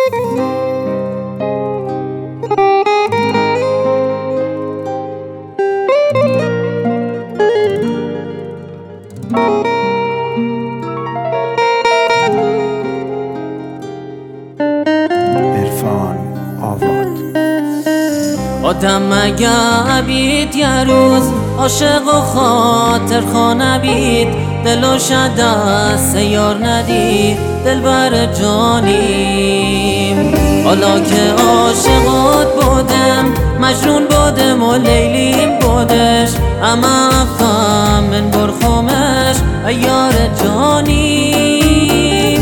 آدم مگه عبید یه روز عاشق و خاطر خانه بید، دلو شد از یار ندید دلبر جانیم. حالا که عاشقات بودم مجنون بودم و لیلیم بودش، اما افهم من برخومش یار جانیم.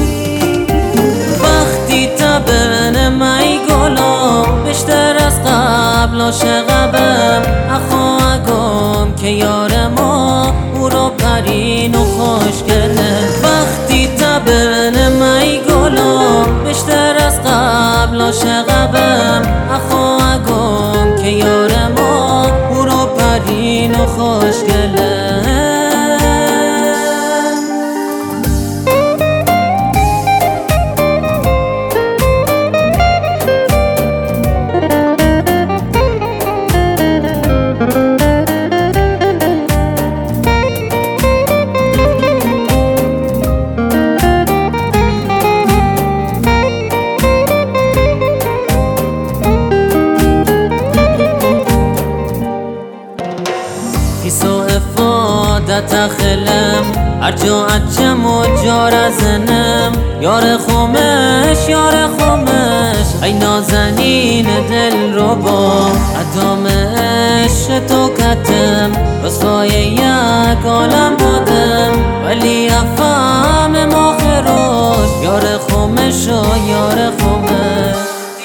وقتی تبن مای گلا بیشتر از قبل عاشقم، اخواگم که یار ما او رو پرین و خوشگله. وقتی تبن مای گلا بیشتر از قبل عاشقم، اخواگم که یار ما او رو پرین و خوشگله. تخلم ارجو اجم و جار زنم، یار خومش یار خومش ای نازنین دل رو با ادام عشق تو کتم، رسوای یک عالم بودم ولی افهم ماخروش یار خومش و یار خومش.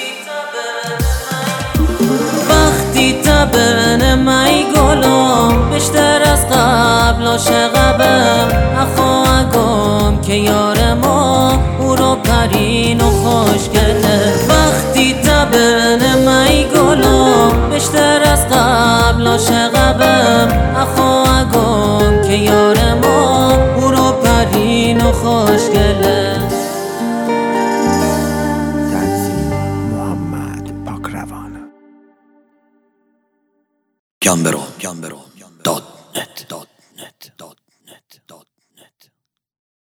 وقتی تبن مای گلم بیشتر از قبل عاشقم، اخواگم که یار ما او رو پرین و خوشگله. وقتی تبن مای گلم بیشتر از قبل عاشقم، اخواگم که یار ما او رو پرین و خوشگله. Gambero.net